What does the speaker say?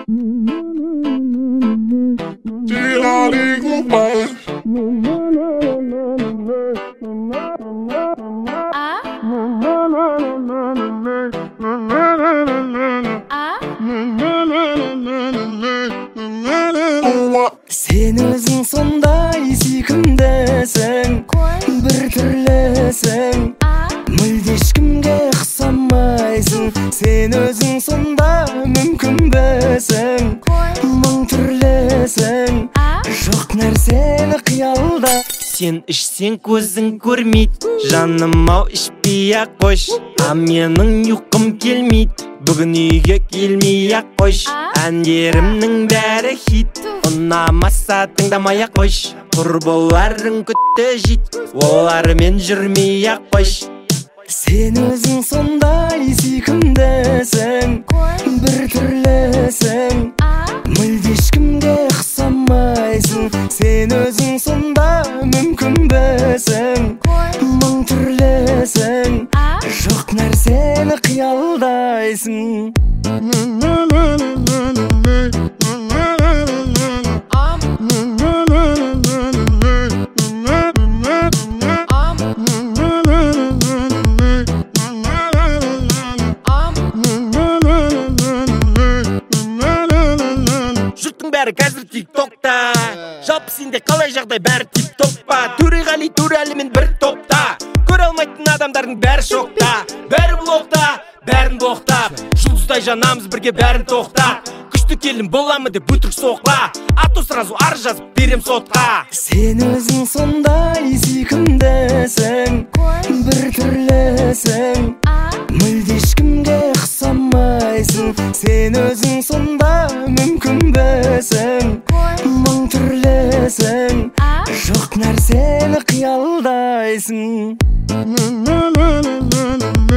Sen özün sonday sүйкімдісің, бір түрлісің, мүлде ешкімге ұқсамайсың. Sen өзің сонда мүмкінбісің, мың түрлісің, жоқ нәрсені қиялда. Сен ішсең көзің көрмейді, жаным-ау ішпей-ақ қойш. Менің ұйқым келмейді, бүгін үйге келмей-ақ қойш. Әндерімнің бәрі хит, ұнамаса тыңдамай-ақ қойш. Құрбыларың күтті жит, олармен жүрмей-ақ қойш. Сен өзің сондай сүйкімдісің, бір түрлісің, мүлде ешкімге ұқсамайсың. Сен өзің сонда мүмкінбісің, мың түрлісің, жоқ нәрсені қиялдайсың. Жұрттың бәрі қазір тик-токта, жалпы сенде қалай жағдай, бәрі тип-топ па? Төреғали Төреәлімен бір топта, көре алмайтын адамдардың бәрі шокта. Бәрі блокта, бәрін блоқтап, жұлдыздай жанамыз бірге бәрін тоқта. Күшті келін боламы деп өтірік соқла, ату сразу ар жазып берем сотқа. Сен өзің сондай сүйкімдісің, бір түрлісің, мүлде ешкімге ұқсамайсың. Сен өзің сонда мүмкінбісің, мың түрлісің, жоқ нәрсені қиялдайсың.